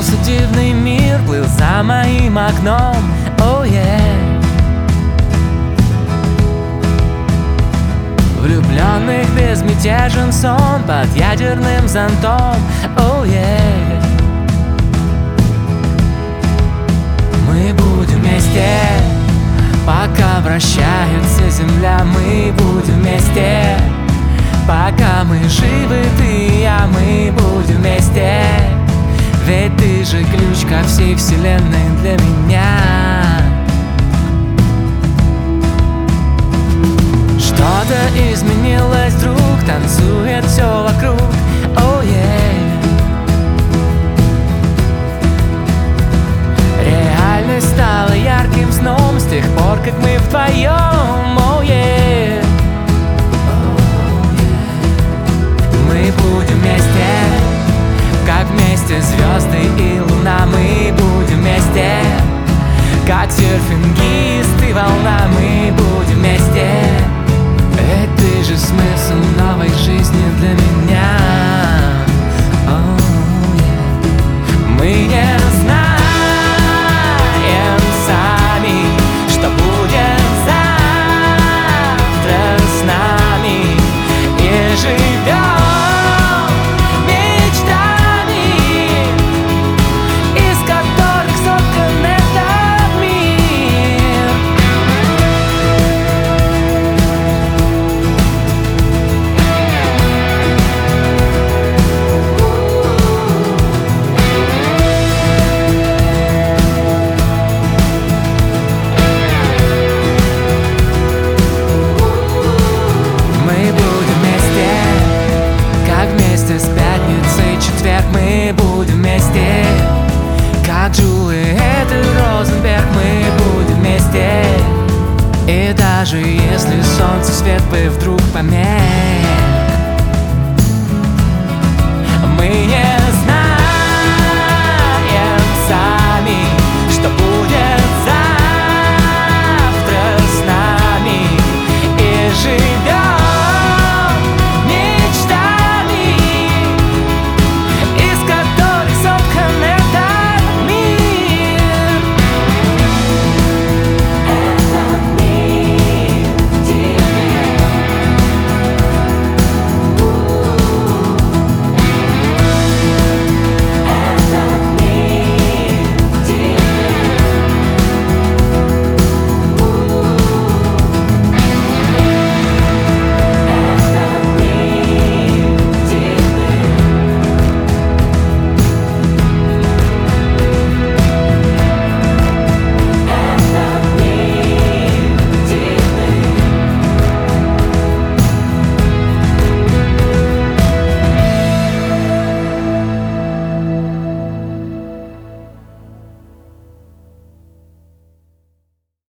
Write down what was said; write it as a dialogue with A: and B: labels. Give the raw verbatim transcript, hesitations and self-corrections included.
A: Раскинулся дивный мир, плыл за моим окном. Oh yeah. Влюбленных безмятежен сон под ядерным зонтом. Oh yeah. Мы будем вместе, пока вращается земля. Мы будем вместе, пока мы живы, ты и я. Мы будем вместе, ведь ты же ключ ко всей вселенной для меня. Что-то изменилось вдруг, танцует все вокруг. Oh yeah. Реальность стала ярким сном с тех пор, как мы вдвоем. Oh yeah. Мы будем вместе, как вместе звезды и луна. Мы будем вместе, как серфингист и волна. Мы будем вместе, ведь ты же смысл новой жизни для меня. Oh, yeah. Мы не знаем сами, что будет завтра с нами, и живем с пятницей четверг. Мы будем вместе, как Джулиет и Розенберг. Мы будем вместе, и даже если солнце свет бы вдруг померк.